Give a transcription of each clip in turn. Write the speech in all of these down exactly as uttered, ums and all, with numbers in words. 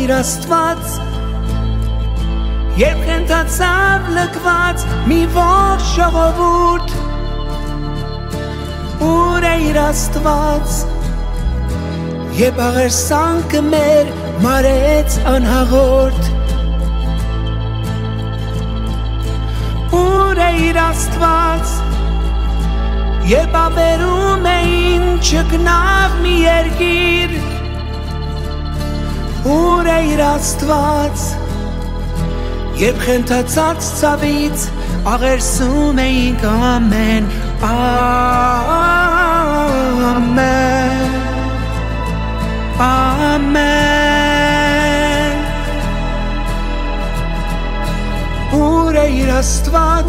իր Աստված, երբ խենթացավ լքված մի ողջ ժողովուրդ, ուր է իր Աստված, երբ աղերսանքը մեր մարեց անհաղորդ, ուր է իր Աստված, երբ ավերում էին չգնավ մի երգիր, ուր է իր Աստված, երբ խենթացած ցավից աղերսում էինք ամեն, ամեն, ամեն, ուր է իր Աստված,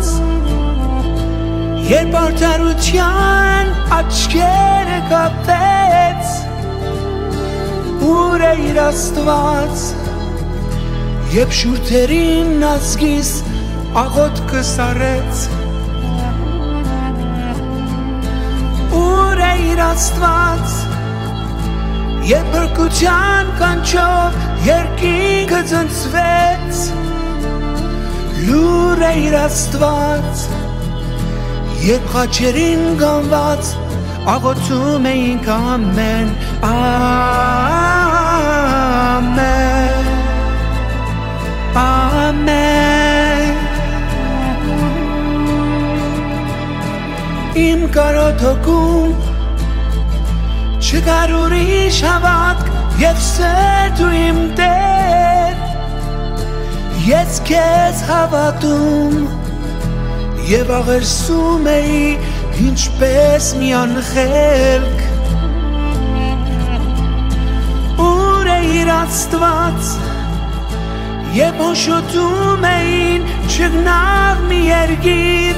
երբ արդարության աչքերը կապեց, ուր է իր Աստված, երբ շուրթերին ազգիս աղոթքը սարեց, ուր է իր Աստված, երբ բրկության կանչով երկինքը ցնցվեց, լուր է իր Աստված, երբ խաչերին գանված աղոթում էինք ամեն, ամեն, ամեն, իմ կարոտ հոգում չկար ուրիշ հավատք և սեր դու իմ Տեր, ես քեզ հավատում և աղերսում էի ինչպես մի անխելք, ուր է իր Աստված, երբ հոշոտում էին չգնավ մի երգիր,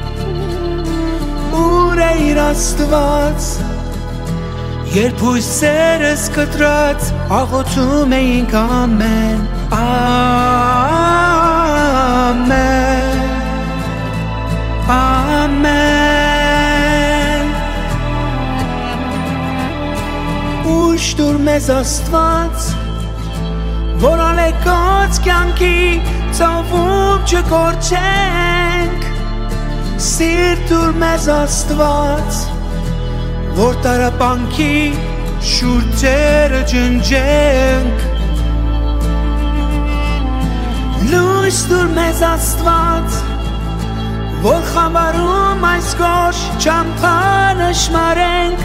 ուր է իր Աստված, երբ հույսերս կտրած աղոթում էինք ամեն, ամեն, ամեն, ուշ դուր մեզ Աստված, որ ալեկոց կյանքի ծավում չկորչենք, սիրտ դուր մեզ Աստված, որ տարապանքի շուրթերը ջնջենք, լույս դուր մեզ Աստված, որ խավարում այս գորշ չամփան նշմարենք,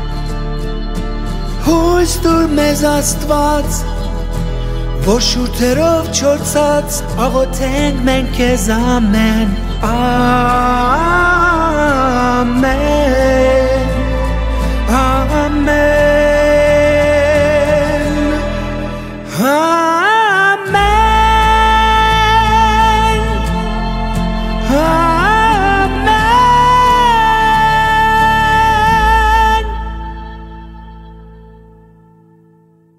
հույս դուր մեզ Աստված, որ շուրթերով չորցած աղոթենք մենք քեզ ամեն, ամեն, ամեն.